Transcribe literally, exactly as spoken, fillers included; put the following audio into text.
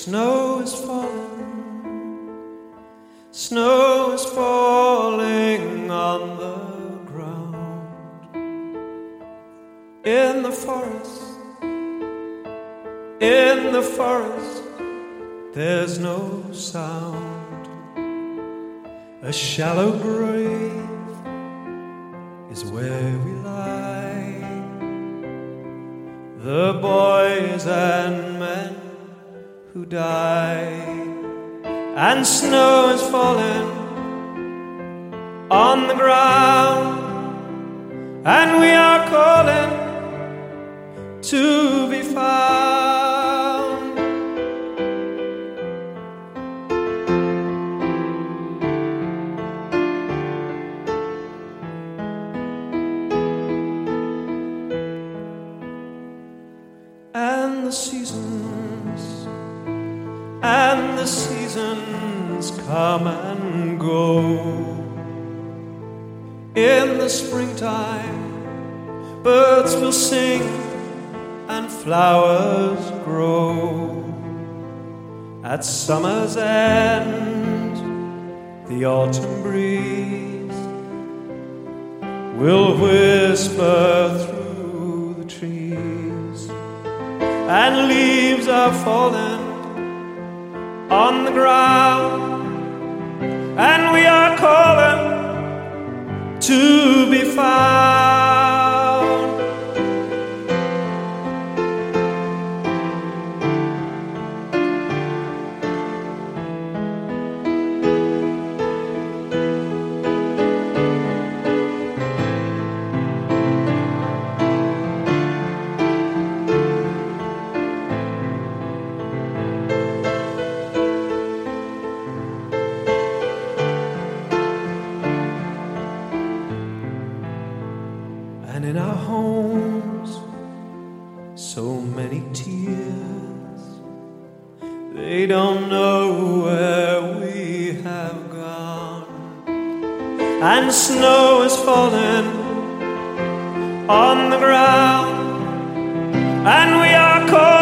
Snow is falling, snow is falling on the ground. In the forest, in the forest, there's no sound. A shallow grave is where we lie. The boys and men who die, and snow is falling on the ground, and we are calling to be found. And the seasons, and the seasons come and go. In the springtime, birds will sing and flowers grow. At summer's end, the autumn breeze will whisper through the trees, and leaves are falling on the ground, and we are calling to be found. And in our homes, so many tears. They don't know where we have gone. And snow is falling on the ground, and we are cold.